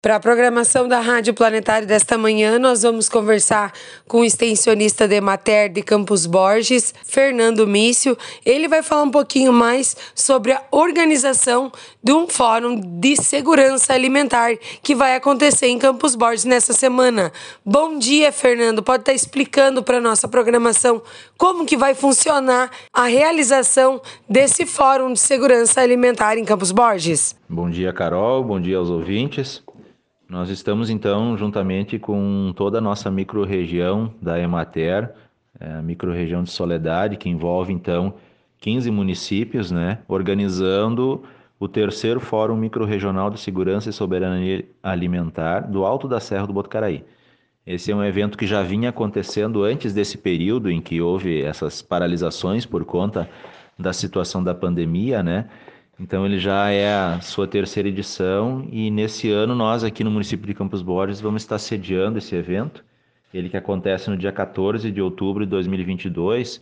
Para a programação da Rádio Planetário desta manhã, nós vamos conversar com o extensionista da Emater de Campos Borges, Fernando Mício. Ele vai falar um pouquinho mais sobre a organização de um fórum de segurança alimentar que vai acontecer em Campos Borges nessa semana. Bom dia, Fernando. Pode estar explicando para a nossa programação como que vai funcionar a realização desse fórum de segurança alimentar em Campos Borges? Bom dia, Carol. Bom dia aos ouvintes. Nós estamos, então, juntamente com toda a nossa microrregião da Emater, a microrregião de Soledade, que envolve, então, 15 municípios, organizando o terceiro Fórum Microrregional de Segurança e Soberania Alimentar do Alto da Serra do Botucaraí. Esse é um evento que já vinha acontecendo antes desse período em que houve essas paralisações por conta da situação da pandemia, Então ele já é a sua terceira edição e nesse ano nós aqui no município de Campos Borges vamos estar sediando esse evento, ele que acontece no dia 14 de outubro de 2022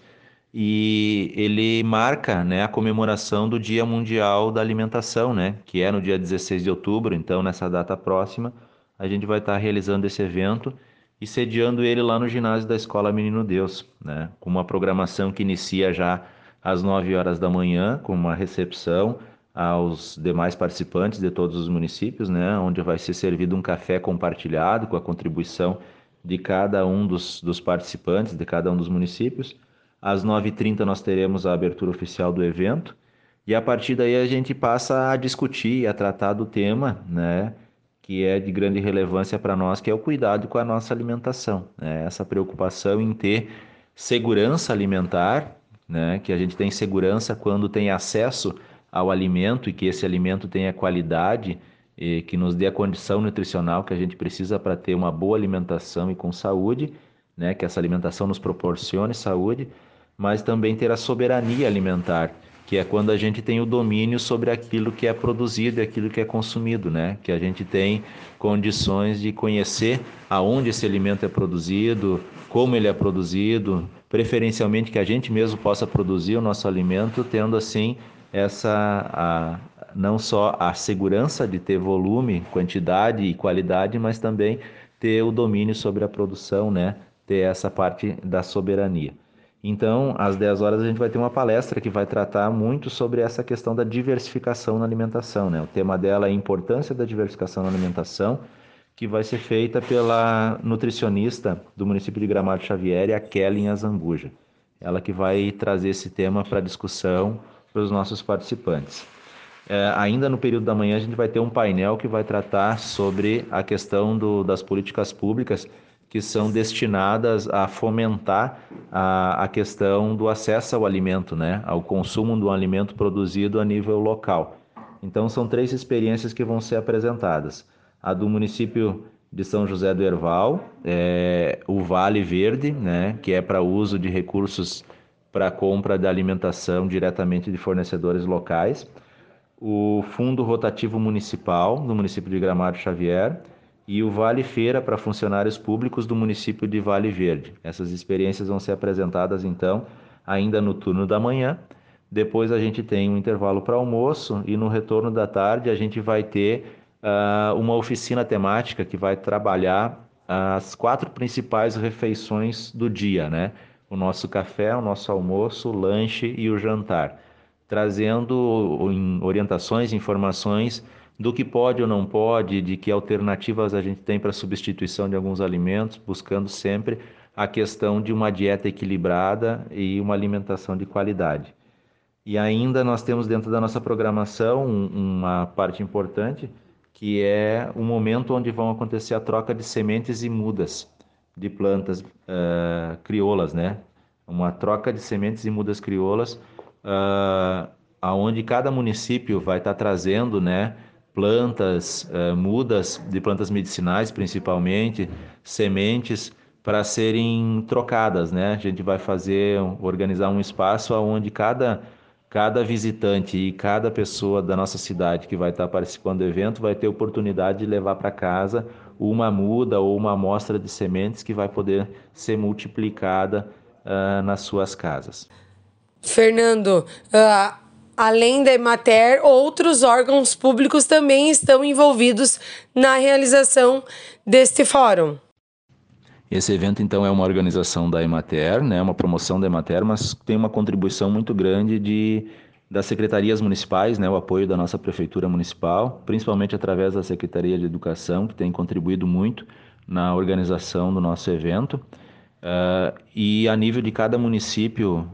e ele marca a comemoração do Dia Mundial da Alimentação, que é no dia 16 de outubro, então nessa data próxima a gente vai estar realizando esse evento e sediando ele lá no ginásio da Escola Menino Deus, com uma programação que inicia já às 9 horas da manhã, com uma recepção aos demais participantes de todos os municípios, onde vai ser servido um café compartilhado com a contribuição de cada um dos participantes, de cada um dos municípios. Às 9h30 nós teremos a abertura oficial do evento e a partir daí a gente passa a discutir e a tratar do tema, que é de grande relevância para nós, que é o cuidado com a nossa alimentação, essa preocupação em ter segurança alimentar, que a gente tem segurança quando tem acesso ao alimento e que esse alimento tenha qualidade e que nos dê a condição nutricional que a gente precisa para ter uma boa alimentação e com saúde, que essa alimentação nos proporcione saúde, mas também ter a soberania alimentar, que é quando a gente tem o domínio sobre aquilo que é produzido e aquilo que é consumido, que a gente tem condições de conhecer aonde esse alimento é produzido, como ele é produzido, preferencialmente que a gente mesmo possa produzir o nosso alimento, tendo assim não só a segurança de ter volume, quantidade e qualidade, mas também ter o domínio sobre a produção, ter essa parte da soberania. Então, às 10 horas a gente vai ter uma palestra que vai tratar muito sobre essa questão da diversificação na alimentação, O tema dela é a importância da diversificação na alimentação, que vai ser feita pela nutricionista do município de Gramado Xavier, a Kellen Azambuja. Ela que vai trazer esse tema para discussão para os nossos participantes. Ainda no período da manhã a gente vai ter um painel que vai tratar sobre a questão das políticas públicas que são destinadas a fomentar a questão do acesso ao alimento, ao consumo do alimento produzido a nível local. Então são 3 experiências que vão ser apresentadas. A do município de São José do Herval, o Vale Verde, que é para uso de recursos para compra da alimentação diretamente de fornecedores locais, o Fundo Rotativo Municipal do município de Gramado Xavier e o Vale Feira para funcionários públicos do município de Vale Verde. Essas experiências vão ser apresentadas, então, ainda no turno da manhã. Depois a gente tem um intervalo para almoço e no retorno da tarde a gente vai ter uma oficina temática que vai trabalhar as 4 principais refeições do dia, O nosso café, o nosso almoço, o lanche e o jantar, trazendo orientações, informações do que pode ou não pode, de que alternativas a gente tem para substituição de alguns alimentos, buscando sempre a questão de uma dieta equilibrada e uma alimentação de qualidade. E ainda nós temos dentro da nossa programação uma parte importante, que é o momento onde vão acontecer a troca de sementes e mudas de plantas crioulas, Uma troca de sementes e mudas crioulas, aonde cada município vai estar trazendo, plantas, mudas de plantas medicinais, principalmente, sementes para serem trocadas, A gente vai organizar um espaço onde cada visitante e cada pessoa da nossa cidade que vai estar participando do evento vai ter oportunidade de levar para casa uma muda ou uma amostra de sementes que vai poder ser multiplicada nas suas casas. Fernando, Além da Emater, outros órgãos públicos também estão envolvidos na realização deste fórum. Esse evento, então, é uma organização da Emater, né, uma promoção da Emater, mas tem uma contribuição muito grande das secretarias municipais, né, o apoio da nossa Prefeitura Municipal, principalmente através da Secretaria de Educação, que tem contribuído muito na organização do nosso evento. E a nível de cada município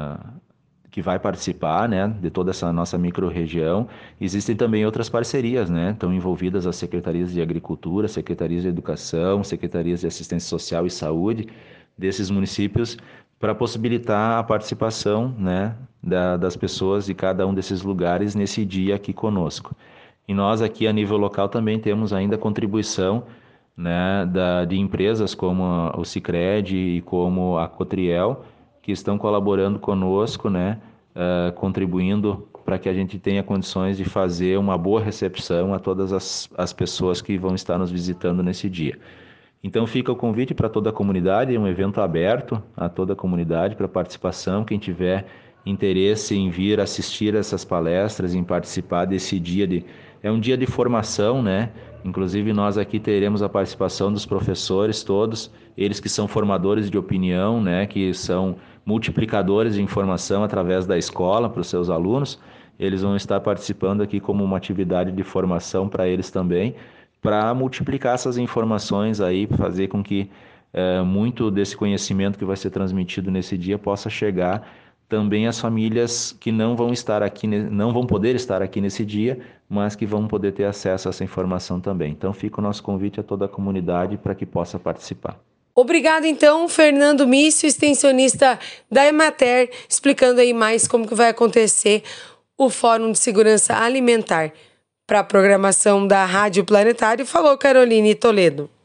que vai participar, né, de toda essa nossa micro-região, existem também outras parcerias, né, estão envolvidas as secretarias de Agricultura, secretarias de Educação, secretarias de Assistência Social e Saúde desses municípios para possibilitar a participação, né, das pessoas de cada um desses lugares nesse dia aqui conosco. E nós aqui a nível local também temos ainda contribuição, né, de empresas como o Sicredi e como a Cotriel, que estão colaborando conosco, né, contribuindo para que a gente tenha condições de fazer uma boa recepção a todas as pessoas que vão estar nos visitando nesse dia. Então fica o convite para toda a comunidade, é um evento aberto a toda a comunidade para participação. Quem tiver interesse em vir assistir essas palestras, em participar desse dia é um dia de formação, né? Inclusive nós aqui teremos a participação dos professores todos, eles que são formadores de opinião, né? Que são multiplicadores de informação através da escola para os seus alunos. Eles vão estar participando aqui como uma atividade de formação para eles também, para multiplicar essas informações aí, fazer com que muito desse conhecimento que vai ser transmitido nesse dia possa chegar também às famílias que não vão estar aqui, não vão poder estar aqui nesse dia, mas que vão poder ter acesso a essa informação também. Então fica o nosso convite a toda a comunidade para que possa participar. Obrigado, então, Fernando Mício, extensionista da Emater, explicando aí mais como que vai acontecer o Fórum de Segurança Alimentar. Para a programação da Rádio Planetário, falou Caroline Toledo.